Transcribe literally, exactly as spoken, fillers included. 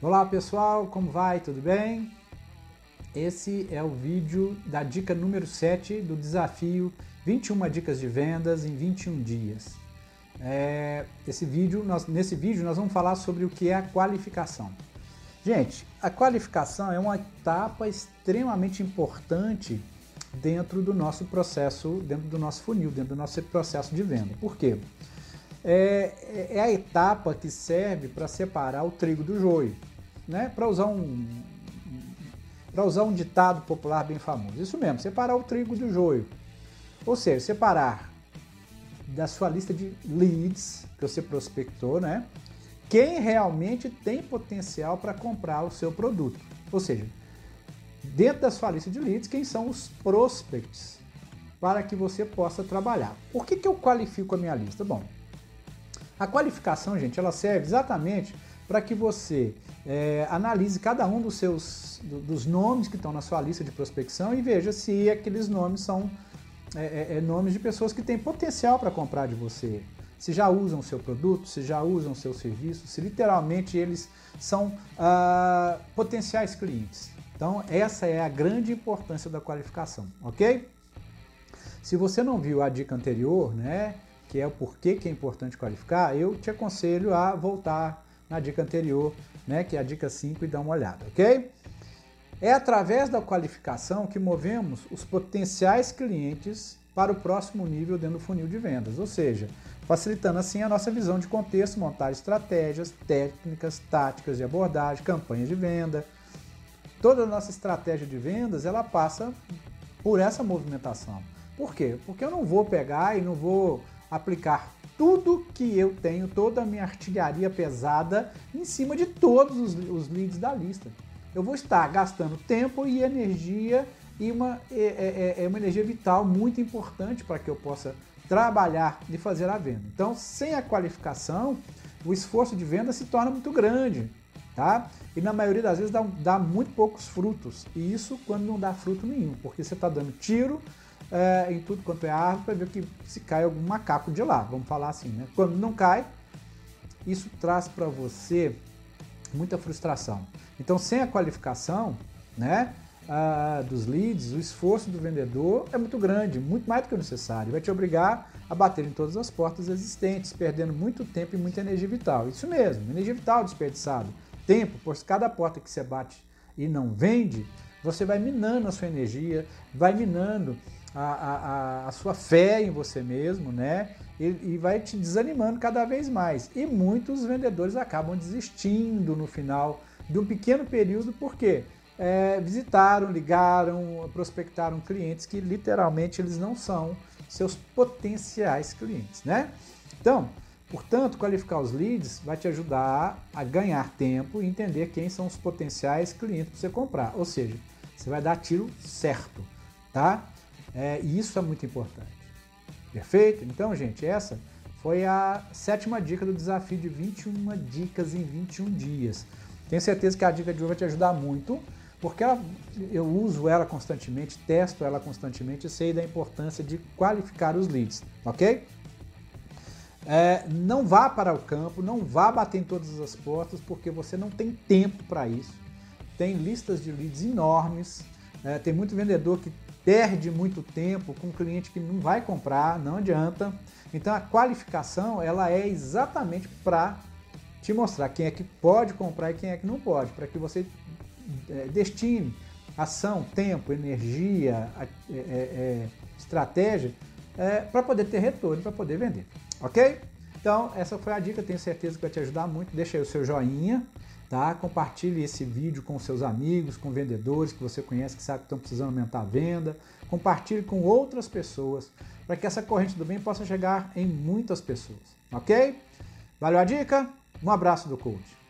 Olá pessoal, como vai? Tudo bem? Esse é o vídeo da dica número sete do desafio vinte e uma dicas de vendas em vinte e um dias. É, esse vídeo, nós, nesse vídeo nós vamos falar sobre o que é a qualificação. Gente, a qualificação é uma etapa extremamente importante dentro do nosso processo, dentro do nosso funil, dentro do nosso processo de venda. Por quê? É, é a etapa que serve para separar o trigo do joio, né? Para usar um para usar um ditado popular bem famoso. Isso mesmo, separar o trigo do joio. Ou seja, separar da sua lista de leads que você prospectou, né? Quem realmente tem potencial para comprar o seu produto. Ou seja, dentro da sua lista de leads, quem são os prospects para que você possa trabalhar. Por que que eu qualifico a minha lista? Bom, a qualificação, gente, ela serve exatamente para que você é, analise cada um dos seus dos nomes que estão na sua lista de prospecção e veja se aqueles nomes são é, é, nomes de pessoas que têm potencial para comprar de você. Se já usam o seu produto, se já usam o seu serviço, se literalmente eles são ah, potenciais clientes. Então, essa é a grande importância da qualificação, ok? Se você não viu a dica anterior, né, que é o porquê que é importante qualificar, eu te aconselho a voltar na dica anterior, né, que é a dica cinco, e dar uma olhada, ok? É através da qualificação que movemos os potenciais clientes para o próximo nível dentro do funil de vendas, ou seja, facilitando assim a nossa visão de contexto, montar estratégias, técnicas, táticas de abordagem, campanhas de venda. Toda a nossa estratégia de vendas, ela passa por essa movimentação. Por quê? Porque eu não vou pegar e não vou aplicar tudo que eu tenho, toda a minha artilharia pesada em cima de todos os, os leads da lista. Eu vou estar gastando tempo e energia e uma, é, é, é uma energia vital muito importante para que eu possa trabalhar e fazer a venda. Então, sem a qualificação, o esforço de venda se torna muito grande, tá? E na maioria das vezes dá, dá muito poucos frutos. E isso quando não dá fruto nenhum, porque você está dando tiro É, em tudo quanto é árvore para ver que se cai algum macaco de lá, vamos falar assim, né? Quando não cai, isso traz para você muita frustração. Então, sem a qualificação, né, ah, dos leads, o esforço do vendedor é muito grande, muito mais do que o necessário. Vai te obrigar a bater em todas as portas existentes, perdendo muito tempo e muita energia vital. Isso mesmo, energia vital desperdiçada. Tempo, por cada porta que você bate e não vende, você vai minando a sua energia, vai minando A, a, a sua fé em você mesmo, né? E, e vai te desanimando cada vez mais. E muitos vendedores acabam desistindo no final de um pequeno período, porque é, visitaram, ligaram, prospectaram clientes que literalmente eles não são seus potenciais clientes, né? Então, portanto, qualificar os leads vai te ajudar a ganhar tempo e entender quem são os potenciais clientes para você comprar. Ou seja, você vai dar tiro certo, tá? É, e isso é muito importante. Perfeito? Então, gente, essa foi a sétima dica do desafio de vinte e uma dicas em vinte e um dias. Tenho certeza que a dica de hoje vai te ajudar muito, porque ela, eu uso ela constantemente, testo ela constantemente e sei da importância de qualificar os leads, ok? É, não vá para o campo, não vá bater em todas as portas, porque você não tem tempo para isso. Tem listas de leads enormes, é, tem muito vendedor que perde muito tempo com um cliente que não vai comprar, não adianta. Então a qualificação, ela é exatamente para te mostrar quem é que pode comprar e quem é que não pode, para que você é, destine ação, tempo, energia, é, é, estratégia é, para poder ter retorno, para poder vender, ok? Então essa foi a dica, tenho certeza que vai te ajudar muito. Deixa aí o seu joinha, tá? Compartilhe esse vídeo com seus amigos, com vendedores que você conhece, que sabe que estão precisando aumentar a venda. Compartilhe com outras pessoas, para que essa corrente do bem possa chegar em muitas pessoas, ok? Valeu a dica? Um abraço do coach.